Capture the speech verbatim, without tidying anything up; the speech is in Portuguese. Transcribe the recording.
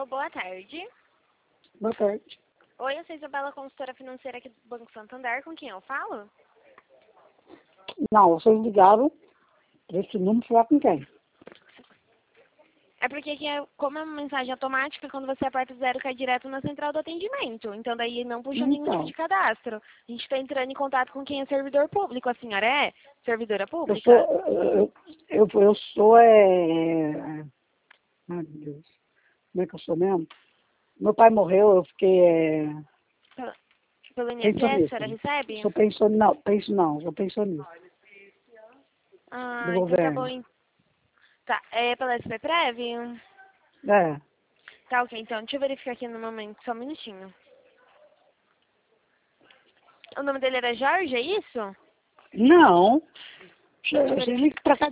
Alô, boa tarde. Boa tarde. Oi, eu sou Isabela, consultora financeira aqui do Banco Santander. Com quem eu falo? Não, vocês ligaram para esse número falar com quem? É porque aqui é, como é uma mensagem automática, quando você aperta o zero, cai direto na central do atendimento. Então daí não puxa nenhum tipo Então, de cadastro. A gente está entrando em contato com quem é servidor público. A senhora é servidora eu pública? sou, eu, eu, eu sou, é... Ai, meu Deus, como é que eu sou mesmo? Meu pai morreu, eu fiquei é, Pelo, pelo I N S S, a pensionista. senhora recebe? Sou pensionista, não, penso não, sou pensionista do Ah, então tá bom. governo. hein. Tá, é pela S P Prev? É, Tá, ok, então. Deixa eu verificar aqui no momento, só um minutinho. O nome dele era Jorge, é isso? não, Deixa eu você verificar. liga pra cá